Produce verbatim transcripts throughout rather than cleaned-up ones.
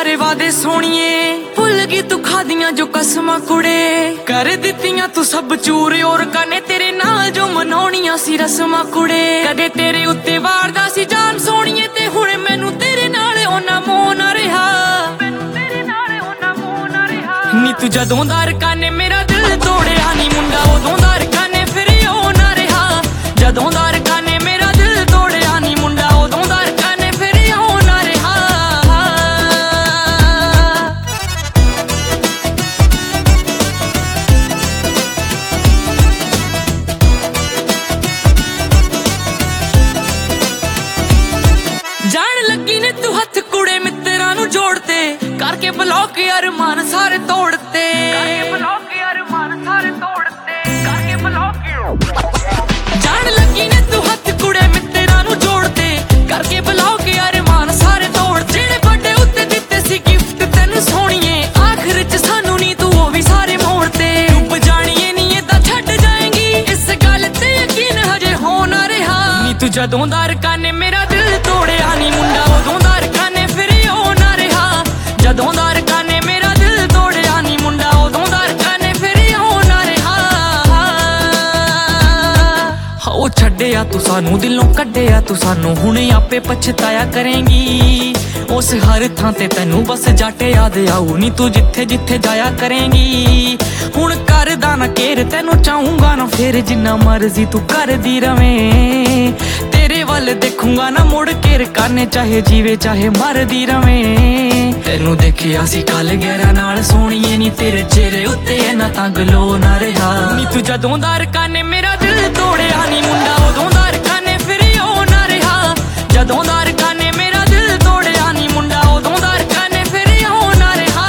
सारे वादे सोनिए भुल गई तू खादियां जो कसमां कुड़े कर दित्तियां तू सब चूर और कने तेरे नाल जो मनाउणियां सी रस्मां कुड़े कदे तेरे उत्ते वारदा सी जान सोनिए ते हुण मैनू तेरे नाल ओना मोह ना रहा नी तू जदों दा रकाने मेरा दिल तोड़िया नी मुंडा उदों दा रकाने फिर ओ ना रहा जदों दा रकाने मेरा दिल तोड़िया नी मुंडा उदों दा रकाने फिर ओ ना रहा जान लगी ने तू हथ कुड़े मित्तरां नू जोड़ते करके ब्लॉक यार मान सारे तोड़ते करके ब्लॉक यार मान सारे तोड़ते करके ब्लॉक जान लगी ने तू हथ कुड़े मित्तरां नू जोड़ते करके ब्लॉक यार मान सारे तोड़ जेड़े बड़े उत्ते दित्ते सी गिफ्ट तैनू सोहणीए आखिर च सानू नी तू ओ भी सारे मोड़ते डुब जाणीए नी इदां छड्ड जाएंगी इस गल ते यकीन हजे हो ना रहा नी तू जदों दा रकाने मेरा दिल तोड़िया नी मुंडा उदों दा रकाने फिर ओ ना रहा जदों दा रकाने मेरा दिल तोड़िया नी मुंडा उदों दा रकाने फिर ओ ना रहा ओ छड्डिया तू सानू दिलों कड्डिया तू सानू हुण आपे पछताया करेंगी उस हर थां ते तैनू बस जट याद आऊ नी तू जिथे जिथे जाया करेंगी हुण करदा ना केर तैनू चाहूंगा ना फिर जिन्ना मर्जी तू करदी रवें तेरे वल देखूंगा ना मुड़ के रकाने चाहे जीवे चाहे मरदी रवें तैनू देखिया सी कल गैरा नाल सोहणीए नी तेरे चेहरे उत्ते ना तां गलो ना रहा नी तू जदों दा रकाने मेरा दिल तोड़िया नी मुंडा उदों दा रकाने फिर ओ ना रहा जदों दा रकाने मेरा दिल तोड़िया नी मुंडा उदों दा रकाने फिर ओ ना रहा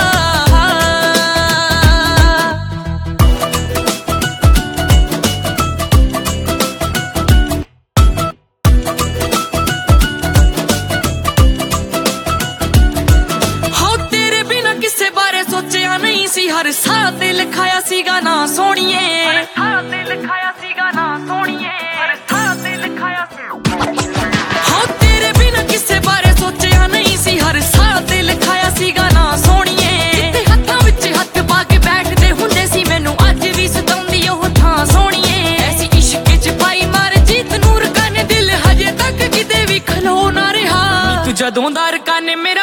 सोचिया नहीं सी हर साह ते लिखाया सीगा ना सोहणीए हर साह ते लिखाया सीगा ना सोहणीए हर साह ते लिखाया हाँ तेरे बिना किसे बारे सोचिया नहीं सी हर साह ते लिखाया सीगा ना सोहणीए जिथे हत्थां विच हत्थ पा के बैठदे हुंदे सी मैनू अज भी सताउंदी ओह थां सोहणीए ऐसी इश्क च पाई मार जीत नूर कने दिल हजे तक किते भी खलो ना रहा नी तू जदों दा रकाने